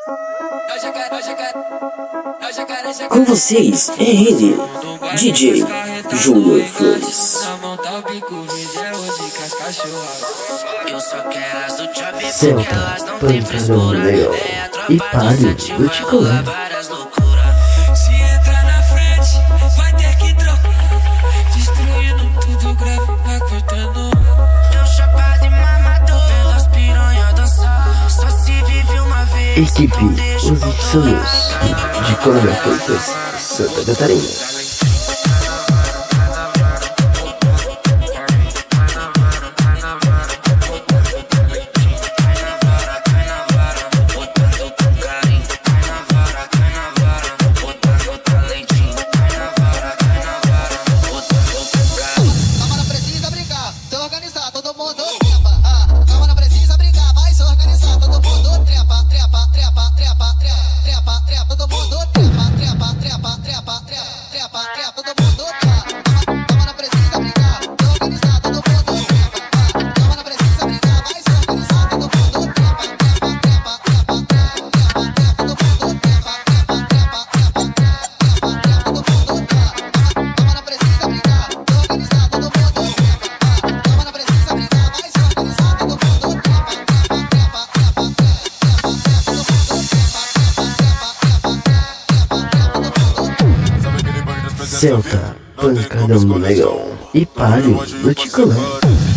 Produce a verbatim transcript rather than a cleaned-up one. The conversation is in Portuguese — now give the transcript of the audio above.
Com vocês é ele, D J Júnior Flores. Senta, pancadão legal e pare do Ticolé. Se entrar na frente, vai ter que trocar. Destruindo tudo, grave, vai cortando. Eu chapado e mamador, pelas piranha dançar. Só se vive uma vez. Equipe Os Insanos de Coronel Freitas, Santa Catarina. Senta, pancadão legal e pare no Ticolé.